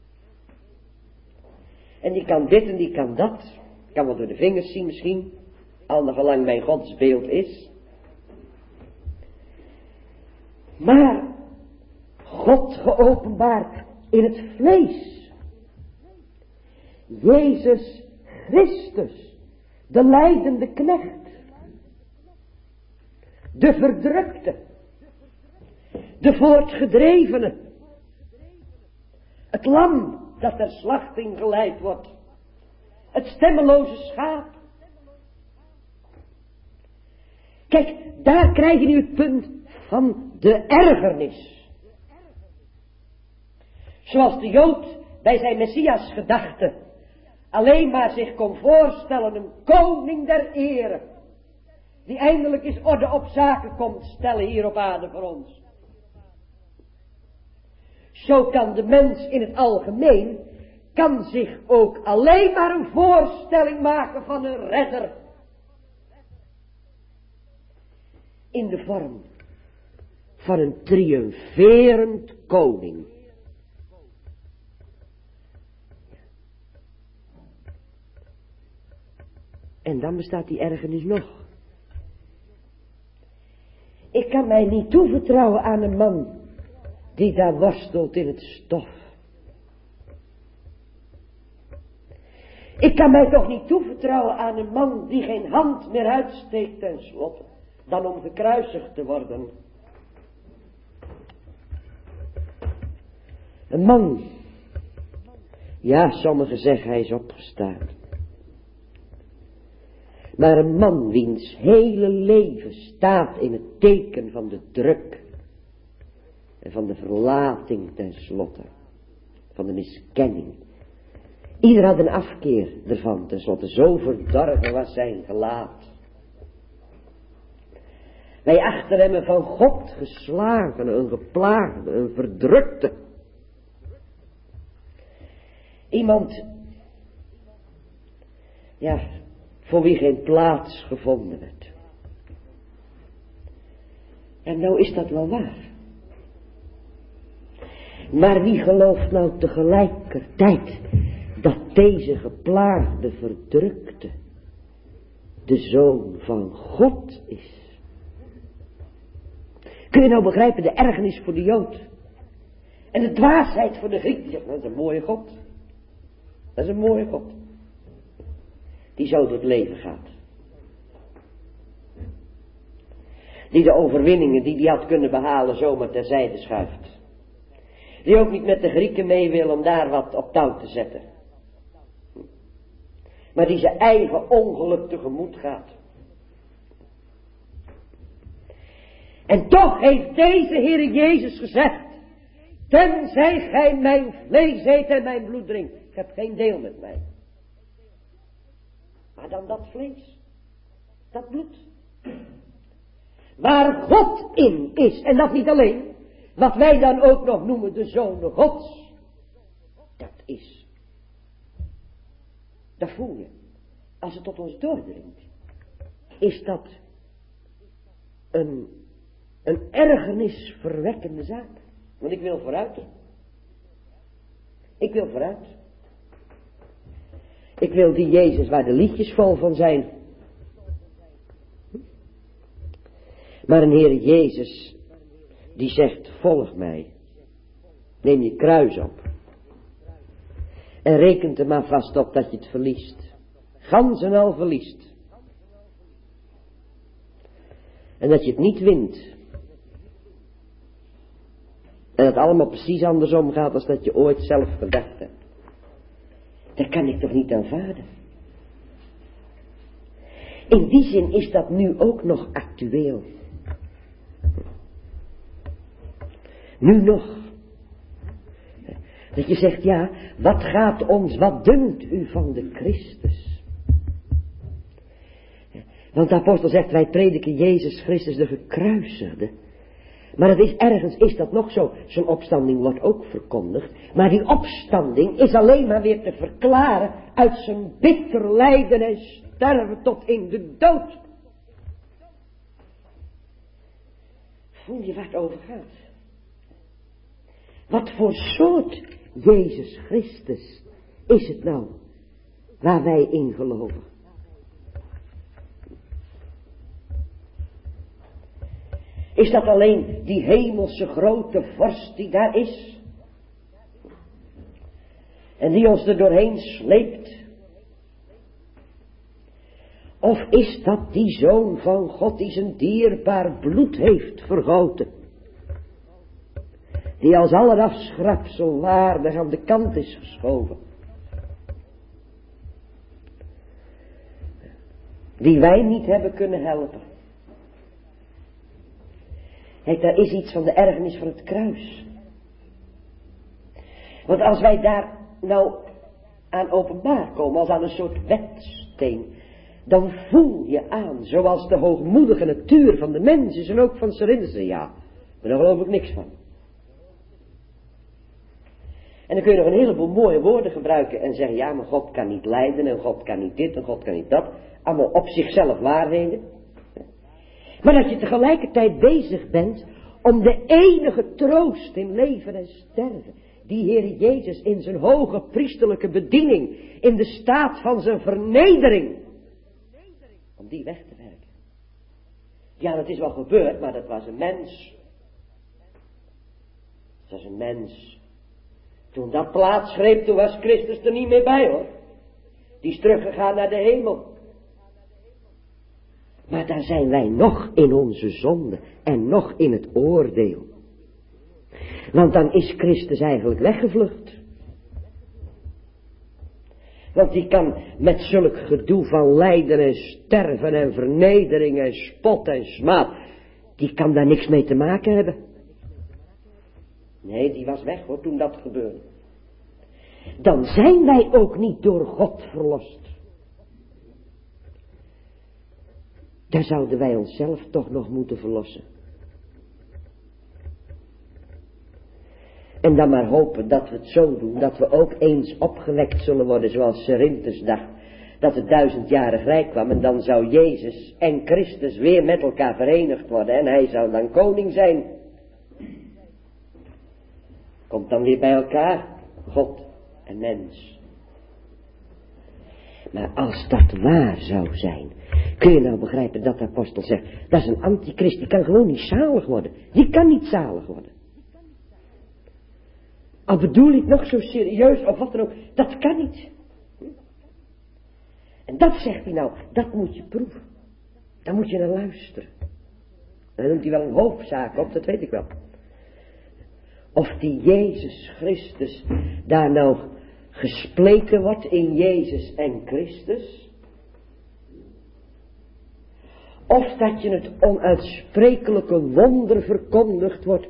En die kan dit en die kan dat. Kan wel door de vingers zien misschien, al naar gelang mijn godsbeeld is. Maar God geopenbaard in het vlees. Jezus Christus, de lijdende knecht, de verdrukte, de voortgedrevene, het lam dat ter slachting geleid wordt, het stemmeloze schaap. Kijk, daar krijg je nu het punt van de ergernis. Zoals de Jood bij zijn Messias gedachte alleen maar zich kon voorstellen een koning der ere, die eindelijk eens orde op zaken komt stellen hier op aarde voor ons. zo kan de mens in het algemeen, kan zich ook alleen maar een voorstelling maken van een redder. In de vorm van een triomferend koning. En dan bestaat die ergernis nog. Ik kan mij niet toevertrouwen aan een man die daar worstelt in het stof. Ik kan mij toch niet toevertrouwen aan een man die geen hand meer uitsteekt tenslotte, dan om gekruisigd te worden. Een man, ja, sommigen zeggen hij is opgestaan. Maar een man wiens hele leven staat in het teken van de druk en van de verlating tenslotte, van de miskenning. Ieder had een afkeer ervan tenslotte, zo verdorven was zijn gelaat. Wij achten hem een van God geslagen, een geplaagde, een verdrukte. Iemand, ja, voor wie geen plaats gevonden werd. En nou is dat wel waar. Maar wie gelooft nou tegelijkertijd dat deze geplaagde, verdrukte de Zoon van God is? Kun je nou begrijpen de ergernis voor de Jood en de dwaasheid voor de Griek? Die zegt, dat is een mooie God. Dat is een mooie God. Die zo door het leven gaat. Die de overwinningen die hij had kunnen behalen zomaar terzijde schuift. Die ook niet met de Grieken mee wil om daar wat op touw te zetten. Maar die zijn eigen ongeluk tegemoet gaat. En toch heeft deze Heere Jezus gezegd, tenzij gij mijn vlees eet en mijn bloed drinkt. Ik heb geen deel met mij. Maar dan dat vlees, dat bloed, waar God in is, en dat niet alleen, wat wij dan ook nog noemen de Zoon Gods, dat voel je, als het tot ons doordringt, is dat een ergernisverwekkende zaak. Want ik wil vooruit. Ik wil vooruit. Ik wil die Jezus waar de liedjes vol van zijn. Maar een Heer Jezus, die zegt, volg mij. Neem je kruis op. En rekent er maar vast op dat je het verliest. Gans en al verliest. En dat je het niet wint. En dat het allemaal precies andersom gaat als dat je ooit zelf gedacht hebt. Dat kan ik toch niet aanvaarden. In die zin is dat nu ook nog actueel. Nu nog. Dat je zegt, ja, wat gaat ons, wat dunkt u van de Christus? Want de apostel zegt, wij prediken Jezus Christus de gekruisigde. Maar het is ergens, is dat nog zo. Zijn opstanding wordt ook verkondigd. Maar die opstanding is alleen maar weer te verklaren uit zijn bitter lijden en sterven tot in de dood. Voel je waar het over gaat? Wat voor soort Jezus Christus is het nou waar wij in geloven? Is dat alleen die hemelse grote vorst die daar is? En die ons er doorheen sleept? Of is dat die Zoon van God die zijn dierbaar bloed heeft vergoten? Die als aller afschrapsel waardig aan de kant is geschoven. Die wij niet hebben kunnen helpen. Kijk, daar is iets van de ergernis van het kruis. Want als wij daar nou aan openbaar komen, als aan een soort wetsteen, dan voel je aan, zoals de hoogmoedige natuur van de mens is en ook van Serinse, ja, maar daar geloof ik niks van. En dan kun je nog een heleboel mooie woorden gebruiken en zeggen, ja, maar God kan niet lijden en God kan niet dit en God kan niet dat. Allemaal op zichzelf waarheden. Maar dat je tegelijkertijd bezig bent om de enige troost in leven en sterven, die Heer Jezus in zijn hoge priesterlijke bediening, in de staat van zijn vernedering, om die weg te werken. Ja, dat is wel gebeurd, maar dat was een mens. Dat was een mens. Toen dat plaatsgreep, toen was Christus er niet meer bij, hoor. Die is teruggegaan naar de hemel. Maar daar zijn wij nog in onze zonde en nog in het oordeel. Want dan is Christus eigenlijk weggevlucht. Want die kan met zulk gedoe van lijden en sterven en vernedering en spot en smaad, die kan daar niks mee te maken hebben. Nee, die was weg, hoor, toen dat gebeurde. Dan zijn wij ook niet door God verlost. Daar zouden wij onszelf toch nog moeten verlossen. En dan maar hopen dat we het zo doen, dat we ook eens opgewekt zullen worden, zoals Cerinthus dacht, dat het 1000-jarig rijk kwam en dan zou Jezus en Christus weer met elkaar verenigd worden en hij zou dan koning zijn. Komt dan weer bij elkaar, God en mens. Maar als dat waar zou zijn, kun je nou begrijpen dat de apostel zegt, dat is een antichrist, die kan gewoon niet zalig worden. Die kan niet zalig worden. Al bedoel ik nog zo serieus of wat dan ook, dat kan niet. En dat zegt hij nou, dat moet je proeven. Daar moet je naar luisteren. En dan noemt hij wel een hoofdzaak op, dat weet ik wel. Of die Jezus Christus daar nou gespleten wordt in Jezus en Christus. Of dat je het onuitsprekelijke wonder verkondigd wordt.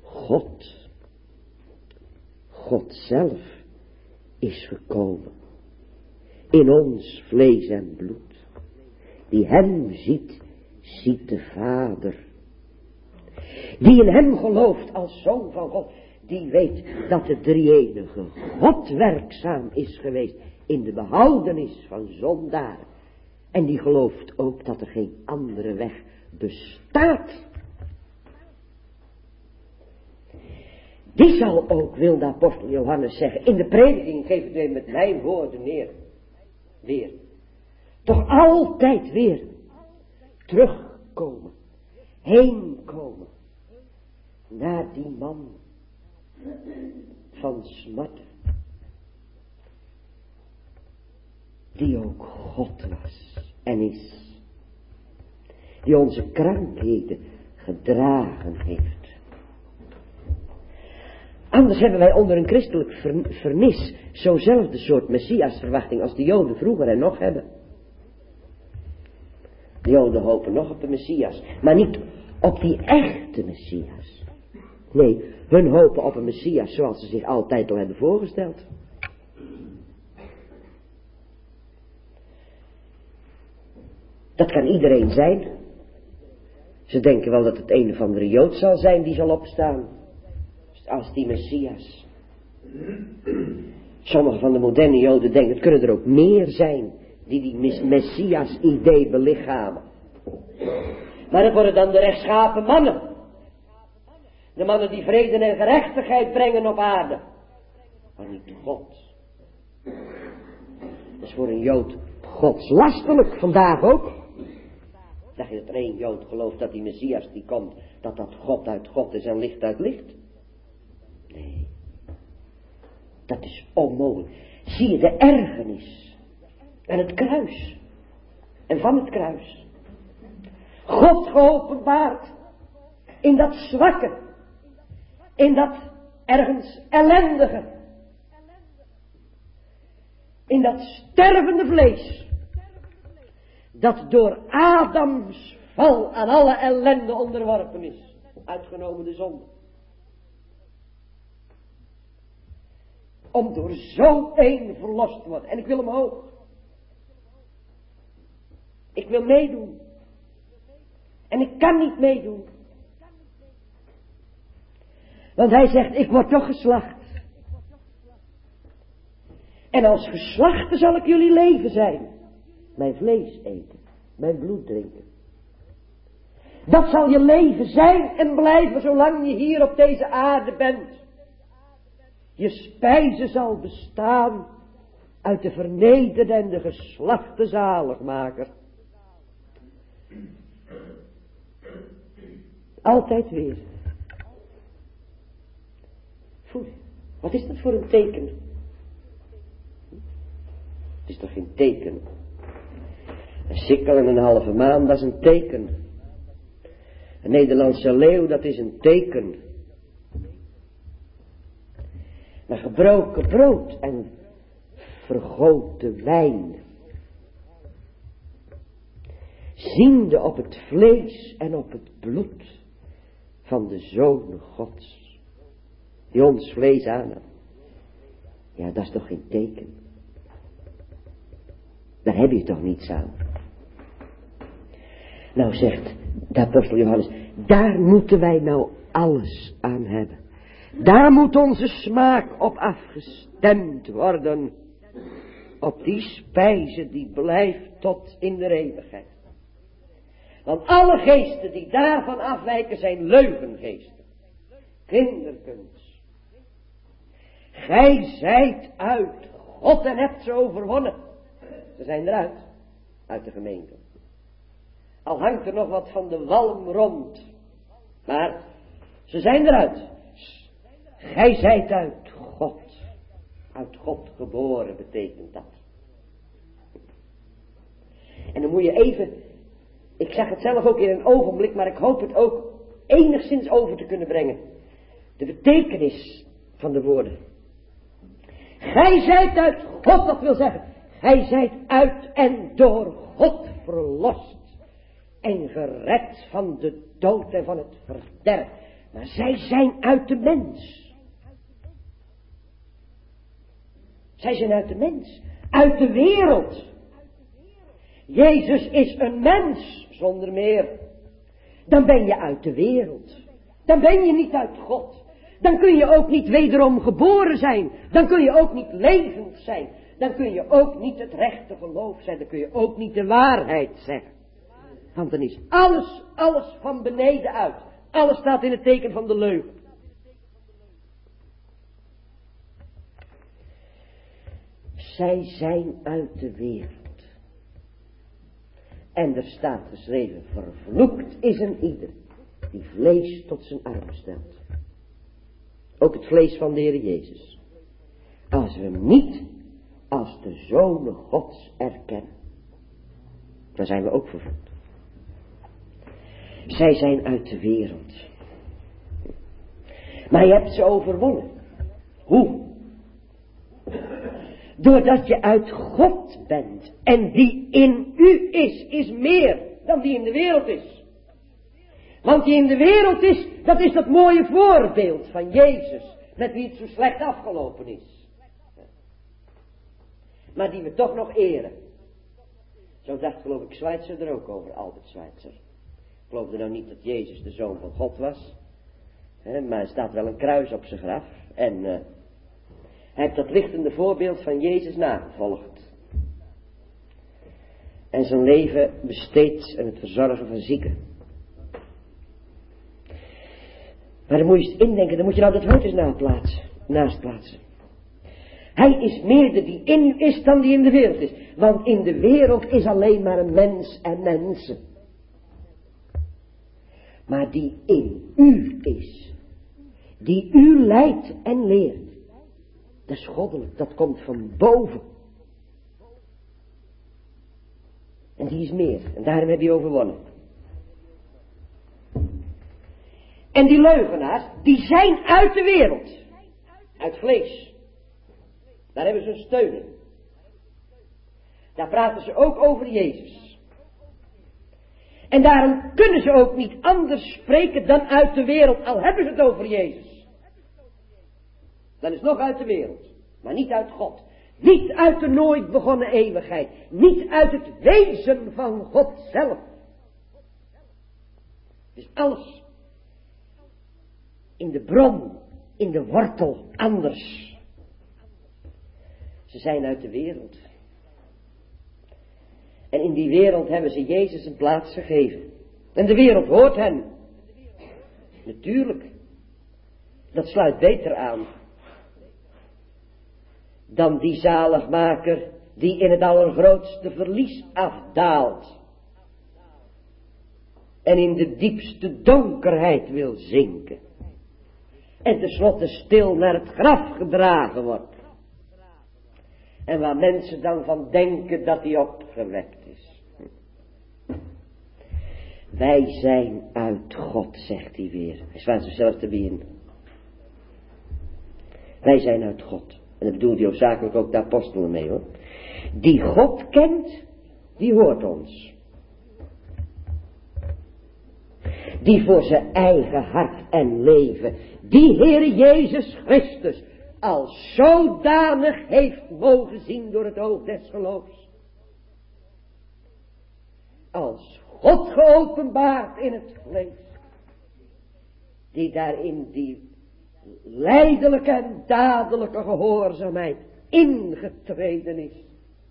God zelf is gekomen. In ons vlees en bloed. Die hem ziet, ziet de Vader. Die in hem gelooft als zoon van God. Die weet dat de drie-enige God werkzaam is geweest in de behoudenis van zondaren. En die gelooft ook dat er geen andere weg bestaat. Die zal ook, wil de apostel Johannes zeggen, in de prediking, geef het weer met mijn woorden neer. Weer. Toch altijd weer terugkomen. Heen komen. Naar die man van smart. Die ook God was en is. Die onze krankheden gedragen heeft. Anders hebben wij onder een christelijk vernis zo'nzelfde soort Messiasverwachting als de Joden vroeger en nog hebben. De Joden hopen nog op de Messias, maar niet op die echte Messias. Nee, hun hopen op een Messias zoals ze zich altijd al hebben voorgesteld. Dat kan iedereen zijn. Ze denken wel dat het een of andere Jood zal zijn die zal opstaan. Als die Messias. Sommige van de moderne Joden denken, het kunnen er ook meer zijn die Messias idee belichamen. Maar dat worden dan de rechtschapen mannen. De mannen die vrede en gerechtigheid brengen op aarde. Maar niet God. Dat is voor een Jood godslastelijk, vandaag ook. Zeg je dat er één Jood gelooft dat die Messias die komt, dat God uit God is en licht uit licht? Nee. Dat is onmogelijk. Zie je de ergernis. En het kruis. En van het kruis. God geopenbaard. In dat zwakke. In dat ergens ellendige. In dat stervende vlees. Dat door Adams val aan alle ellende onderworpen is. Uitgenomen de zonde. Om door zo één verlost te worden. En ik wil omhoog. Ik wil meedoen. En ik kan niet meedoen. Want hij zegt, ik word toch geslacht. En als geslachte zal ik jullie leven zijn. Mijn vlees eten, mijn bloed drinken. Dat zal je leven zijn en blijven zolang je hier op deze aarde bent. Je spijze zal bestaan uit de vernederde en de geslachte zaligmaker. Altijd weer. Voel, wat is dat voor een teken? Het is toch geen teken? Een sikkel en een halve maan, dat is een teken. Een Nederlandse leeuw, dat is een teken. Maar gebroken brood en vergoten wijn, ziende op het vlees en op het bloed van de Zoon Gods, die ons vlees aannam. Ja, dat is toch geen teken? Daar heb je toch niets aan? Nou zegt de apostel Johannes, daar moeten wij nou alles aan hebben. Daar moet onze smaak op afgestemd worden. Op die spijze die blijft tot in de eeuwigheid. Want alle geesten die daarvan afwijken zijn leugengeesten. Kinderkunst. Gij zijt uit God en hebt ze overwonnen. Ze zijn eruit. Uit de gemeente. Al hangt er nog wat van de walm rond. Maar ze zijn eruit. Gij zijt uit God. Uit God geboren betekent dat. En dan moet je even, ik zeg het zelf ook in een ogenblik, maar ik hoop het ook enigszins over te kunnen brengen. De betekenis van de woorden. Gij zijt uit God, dat wil zeggen, gij zijt uit en door God verlost. En gered van de dood en van het verderf. Maar zij zijn uit de mens. Zij zijn uit de mens. Uit de wereld. Jezus is een mens, zonder meer. Dan ben je uit de wereld. Dan ben je niet uit God. Dan kun je ook niet wederom geboren zijn. Dan kun je ook niet levend zijn. Dan kun je ook niet het rechte geloof zijn. Dan kun je ook niet de waarheid zeggen. Want dan is alles van beneden uit. Alles staat in het teken van de leugen. Zij zijn uit de wereld. En er staat geschreven, vervloekt is een ieder die vlees tot zijn arm stelt. Ook het vlees van de Heer Jezus. Als we hem niet als de Zonen Gods erkennen, dan zijn we ook vervloekt. Zij zijn uit de wereld. Maar je hebt ze overwonnen. Hoe? Doordat je uit God bent. En die in u is meer dan die in de wereld is. Want die in de wereld is, dat is dat mooie voorbeeld van Jezus. Met wie het zo slecht afgelopen is. Maar die we toch nog eren. Zo dacht geloof ik Schweitzer er ook over, Albert Schweitzer. Ik geloofde nou niet dat Jezus de Zoon van God was. Maar er staat wel een kruis op zijn graf. En hij heeft dat lichtende voorbeeld van Jezus nagevolgd. En zijn leven besteed aan het verzorgen van zieken. Maar dan moet je eens indenken, dan moet je nou dat woord eens naast plaatsen. Hij is meerder die in u is dan die in de wereld is. Want in de wereld is alleen maar een mens en mensen. Maar die in u is. Die u leidt en leert. Dat is goddelijk, dat komt van boven. En die is meer. En daarom heb je overwonnen. En die leugenaars, die zijn uit de wereld. Uit vlees. Daar hebben ze een steun in. Daar praten ze ook over Jezus. En daarom kunnen ze ook niet anders spreken dan uit de wereld, al hebben ze het over Jezus. Dan is het nog uit de wereld, maar niet uit God. Niet uit de nooit begonnen eeuwigheid. Niet uit het wezen van God zelf. Het is alles in de bron, in de wortel anders. Ze zijn uit de wereld. En in die wereld hebben ze Jezus een plaats gegeven. En de wereld hoort hen. Natuurlijk. Dat sluit beter aan dan die zaligmaker die in het allergrootste verlies afdaalt. En in de diepste donkerheid wil zinken. En tenslotte stil naar het graf gedragen wordt. En waar mensen dan van denken dat hij opgewekt is. Wij zijn uit God, zegt hij weer. Hij slaat zichzelf te bieden. Wij zijn uit God. En dat bedoelt hij hoofdzakelijk ook de apostelen mee, hoor. Die God kent, die hoort ons. Die voor zijn eigen hart en leven, die Heere Jezus Christus, als zodanig heeft mogen zien door het oog des geloofs. Als God geopenbaard in het vlees. Die daarin die lijdelijke en dadelijke gehoorzaamheid ingetreden is.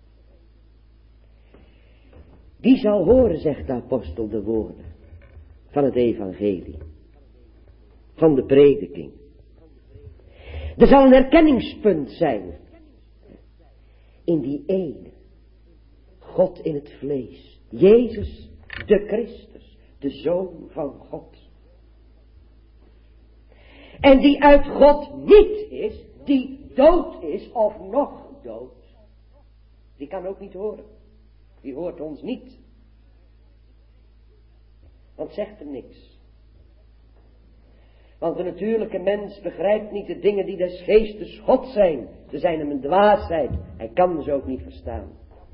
Die zal horen, zegt de apostel, de woorden van het evangelie. Van de prediking. Er zal een herkenningspunt zijn. In die ene. God in het vlees. Jezus de Christus. De Zoon van God. En die uit God niet is. Die dood is of nog dood. Die kan ook niet horen. Die hoort ons niet. Want zegt hem niks. Want de natuurlijke mens begrijpt niet de dingen die des geestes God zijn. Ze zijn hem een dwaasheid. Hij kan ze ook niet verstaan.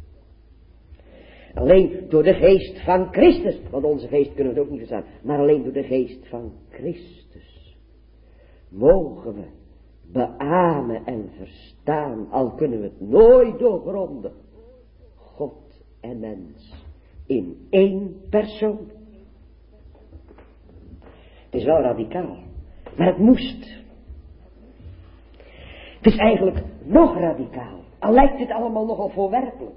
Alleen door de geest van Christus. Want onze geest kunnen we het ook niet verstaan. Maar alleen door de geest van Christus. Mogen we beamen en verstaan. Al kunnen we het nooit doorgronden. God en mens. In één persoon. Het is wel radicaal. Maar het moest. Het is eigenlijk nog radicaal. Al lijkt het allemaal nogal voorwerpelijk.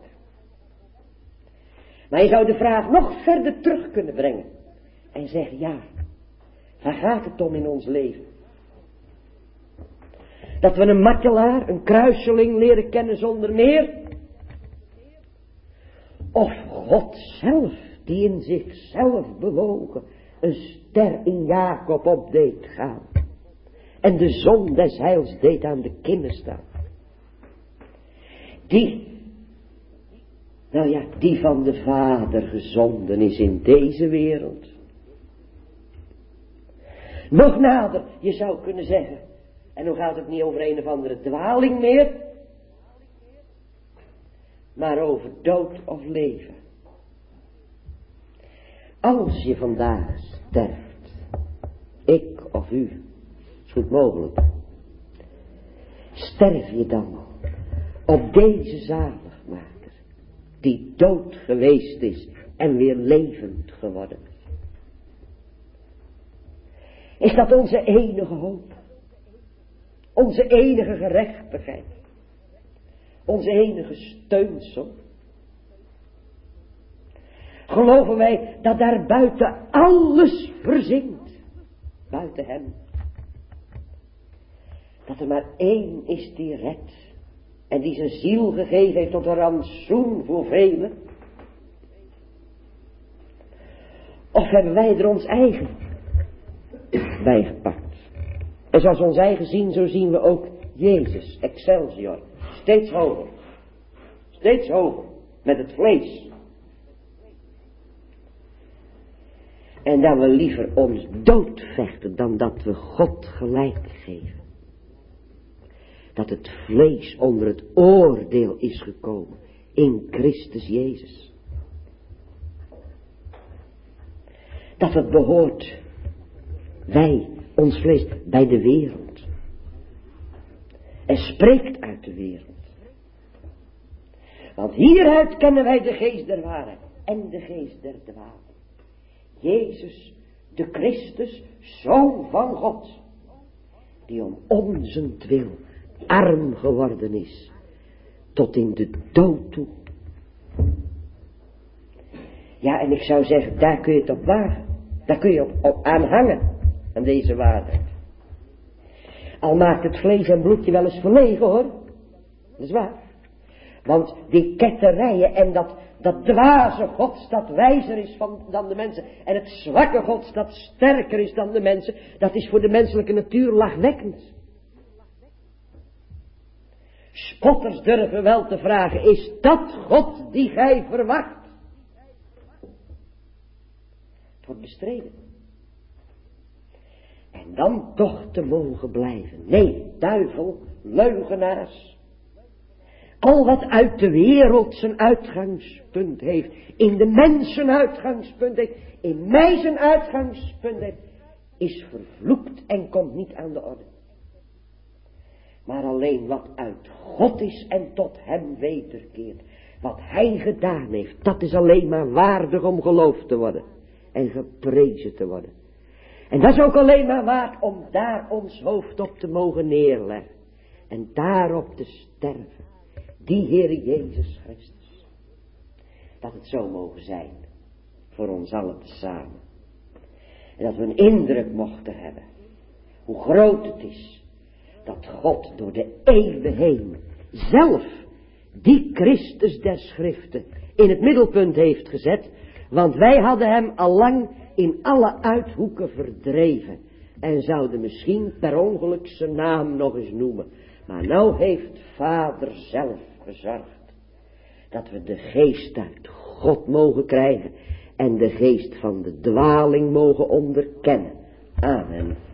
Maar je zou de vraag nog verder terug kunnen brengen. En zeggen, ja, waar gaat het om in ons leven? Dat we een martelaar, een kruiseling leren kennen zonder meer? Of God zelf, die in zichzelf bewogen een ster in Jacob op deed gaan. En de zon des heils deed aan de kinnen staan. Die van de Vader gezonden is in deze wereld. Nog nader, je zou kunnen zeggen, en dan gaat het niet over een of andere dwaling meer, maar over dood of leven. Als je vandaag sterft, ik of u, is goed mogelijk, sterf je dan op deze zaligmaker, die dood geweest is en weer levend geworden is. Is dat onze enige hoop? Onze enige gerechtigheid? Onze enige steunsel? Geloven wij dat daar buiten alles verzinkt? Buiten hem. Dat er maar één is die redt. En die zijn ziel gegeven heeft tot een rantsoen voor velen. Of hebben wij er ons eigen bijgepakt? En zoals we ons eigen zien, zo zien we ook Jezus, Excelsior. Steeds hoger. Steeds hoger. Met het vlees. En dat we liever ons doodvechten dan dat we God gelijk geven. Dat het vlees onder het oordeel is gekomen in Christus Jezus. Dat het behoort, wij, ons vlees, bij de wereld. En spreekt uit de wereld. Want hieruit kennen wij de geest der waarheid en de geest der dwaling. Jezus, de Christus, Zoon van God, die om onzentwil arm geworden is, tot in de dood toe. Ja, en ik zou zeggen, daar kun je het op wagen. Daar kun je op aanhangen, aan deze waarheid. Al maakt het vlees en bloed je wel eens verlegen, hoor. Dat is waar. Want die ketterijen en dat dwaze gods dat wijzer is dan de mensen, en het zwakke gods dat sterker is dan de mensen, dat is voor de menselijke natuur lachwekkend. Spotters durven wel te vragen, is dat God die gij verwacht? Het wordt bestreden. En dan toch te mogen blijven. Nee, duivel, leugenaars. Al wat uit de wereld zijn uitgangspunt heeft, in de mensen uitgangspunt heeft, in mij zijn uitgangspunt heeft, is vervloekt en komt niet aan de orde. Maar alleen wat uit God is en tot hem wederkeert, wat hij gedaan heeft, dat is alleen maar waardig om geloofd te worden en geprezen te worden. En dat is ook alleen maar waard om daar ons hoofd op te mogen neerleggen en daarop te sterven. Die Heere Jezus Christus. Dat het zo mogen zijn. Voor ons allen tezamen. En dat we een indruk mochten hebben. Hoe groot het is. Dat God door de eeuwen heen. Zelf die Christus der Schriften in het middelpunt heeft gezet. Want wij hadden hem allang in alle uithoeken verdreven. En zouden misschien per ongeluk zijn naam nog eens noemen. Maar nou heeft Vader zelf gezorgd dat we de geest uit God mogen krijgen en de geest van de dwaling mogen onderkennen. Amen.